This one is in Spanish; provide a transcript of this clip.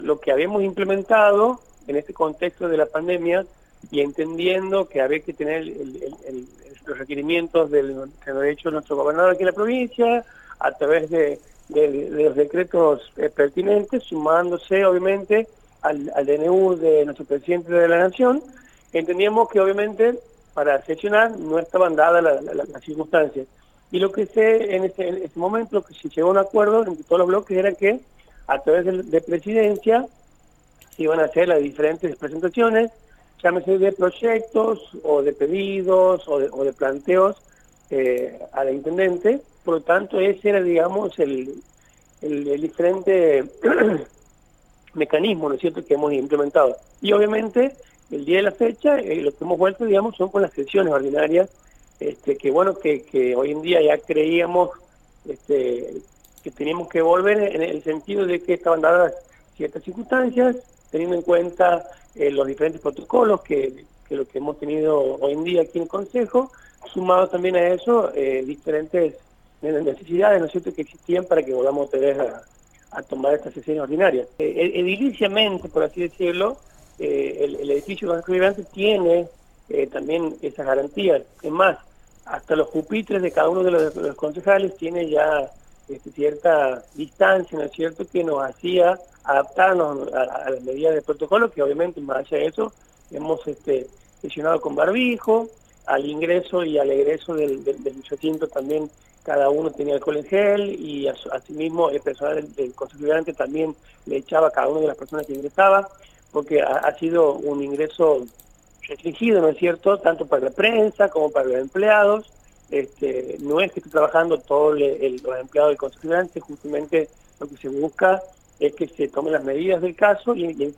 Lo que habíamos implementado en este contexto de la pandemia y entendiendo que había que tener los requerimientos que nos ha hecho nuestro gobernador aquí en la provincia, a través de los decretos pertinentes, sumándose obviamente al DNU de nuestro presidente de la Nación, entendíamos que obviamente para sesionar no estaban dadas las circunstancias. Y lo que en ese momento, lo que se llegó a un acuerdo entre todos los bloques era que a través de presidencia se iban a hacer las diferentes presentaciones, llámese de proyectos o de pedidos o de planteos a la intendente. Por lo tanto, ese era, digamos, el diferente mecanismo, ¿no es cierto?, que hemos implementado. Y obviamente, el día de la fecha, lo que hemos vuelto, digamos, son con las sesiones ordinarias, que bueno, que hoy en día ya creíamos que teníamos que volver en el sentido de que estaban dadas ciertas circunstancias, teniendo en cuenta los diferentes protocolos que lo que hemos tenido hoy en día aquí en el Consejo, sumado también a eso diferentes necesidades, ¿no es cierto?, que existían para que volvamos a tener a tomar estas sesiones ordinarias. Ediliciamente, por así decirlo, el edificio de Consejo Deliberante tiene también esas garantías. Es más, hasta los pupitres de cada uno de los concejales tiene ya cierta distancia, ¿no es cierto?, que nos hacía adaptarnos a las medidas de protocolo, que obviamente más allá de eso hemos sesionado con barbijo, al ingreso y al egreso del recinto también cada uno tenía alcohol en gel, y asimismo el personal del Consejo Deliberante también le echaba a cada una de las personas que ingresaba, porque ha sido un ingreso restringido, ¿no es cierto?, tanto para la prensa como para los empleados. No es que esté trabajando todos los empleados del Consejo Deliberante, justamente lo que se busca es que se tomen las medidas del caso y